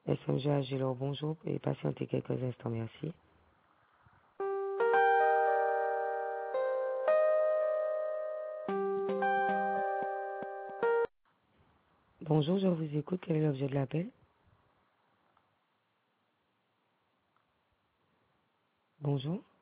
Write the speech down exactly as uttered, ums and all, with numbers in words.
S M G Agilor, bonjour. Veuillez patienter quelques instants, merci. Bonjour, je vous écoute. Quel est l'objet de l'appel? Bonjour.